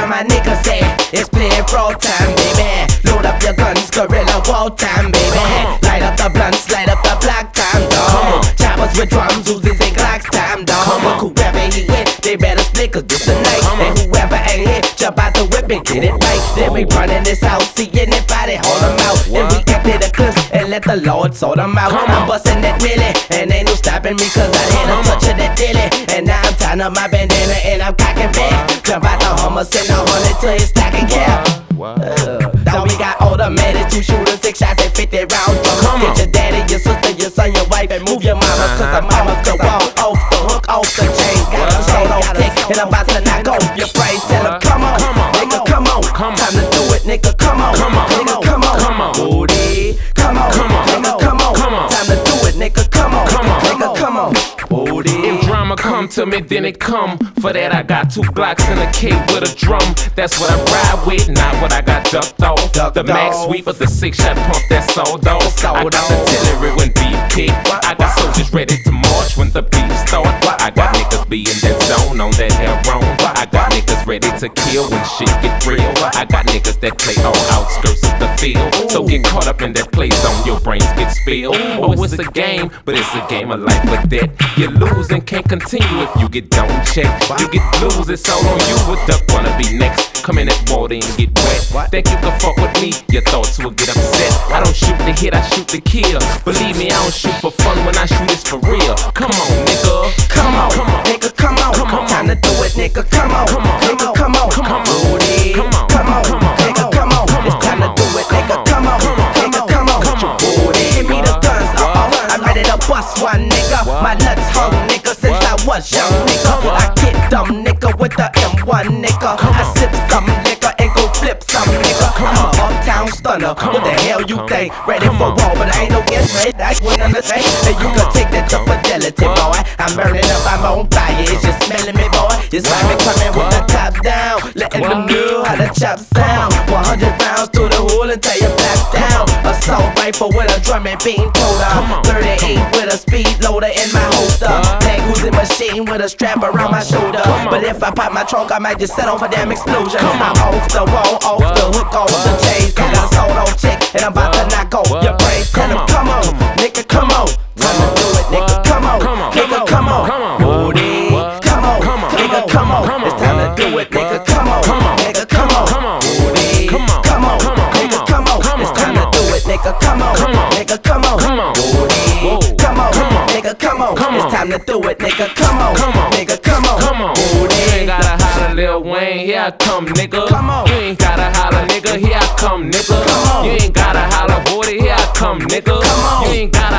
my niggas say it's playing pro time, baby. Load up your guns, guerrilla war time, baby. Light up the blunts, light up the black time, dog. Choppers with drums, Uzis and Glocks time, dog. But whoever he with, they better split, cause this a night. And whoever ain't here, jump out the whip and get it right. Then we run in this house, see anybody, hold them out. Then we empty the clips and let the Lord sort them out. I'm bustin' that milli, and ain't no stopping me, cause I had a touch of that dilly. And now I'm tying up my bandana and I'm cocking back. Jump out the Hummer, send a 100 to his stacking cap. Now we got automatic, 2 shooters, 6 shots and 50 rounds. Get your daddy, your sister, your son, your wife, and move your mama, cause the mama's the wall, off the hook, off the chain. Got the solo tick, and I'm about to knock off your price. Tell him, come on, nigga, come on. Time to do it, nigga, come on. Nigga, come on. Booty, come on. Nigga, come on. Time to do it, nigga, come on. Nigga, come on. Booty. If drama come to me, then it come. For that I got 2 Glocks and a K with a drum. That's what I ride with, not what I got ducked off. The max sweep of the 6-shot pump, that's sold off. I got artillery when beef kick. I got soldiers ready to march when the beef start. I got niggas be in that zone on that heroin. I got niggas ready to kill when shit get real. I got niggas that play all outskirts of the field. So get caught up in that play zone, your brains get spilled. Oh, it's a game, but it's a game of life or death. You lose and can't continue if you get don't check. You get blues, it's all on you. What duck wanna be next? Come in that water and get wet. Think you can fuck with me? Your thoughts will get upset. I don't shoot to hit, I shoot to kill. Believe me, I don't shoot for fun. When I shoot, it's for real. Come on, nigga. Come on, nigga, come on. Time to do it, nigga, come on. Nigga, come on. Booty, come on. Nigga, come on. It's time to do it, nigga, come on. Nigga, come on. Booty, give me the guns, I'm ready to bust one, nigga. My nuts hung, nigga, since I was young, nigga. I get dumb, nigga, with the M1, nigga. I sip some liquor and go flip some, nigga. I'm a uptown stunner. What the hell you think? Ready for war, but I ain't no guess ready. That's what I'm saying. And you can take that to fidelity, boy. I'm burning up, I'm on fire. It's just smelling me, boy. It's like me coming with the top down, letting them know how the chop sound. 100 rounds through the hole until you back down. Assault rifle with a drum and bean toter. 38 with a speed loader in my holster. Mag Uzi machine with a strap around my shoulder. But if I pop my trunk, I might just set off a damn explosion. I'm off the wall, off the hook, off the chain. Got a solo chick, and I'm about to knock off your brains. Tell him, come on, nigga, come on. Time to do it, nigga, come on. Nigga, come on. Booty, come on. Nigga, come on. It's time to do it, nigga, come on. Nigga, come on. Booty, come on. Nigga, come on. It's time to do it, nigga, come on. Nigga, come on. Booty, come on. Nigga, come on. It's time to do it, nigga, come on. Nigga, come on. Booty. You ain't gotta holler, Lil Wayne, here I come, nigga. You ain't gotta holler, nigga, here I come, nigga. You ain't gotta holler, booty, here I come, nigga. You ain't gotta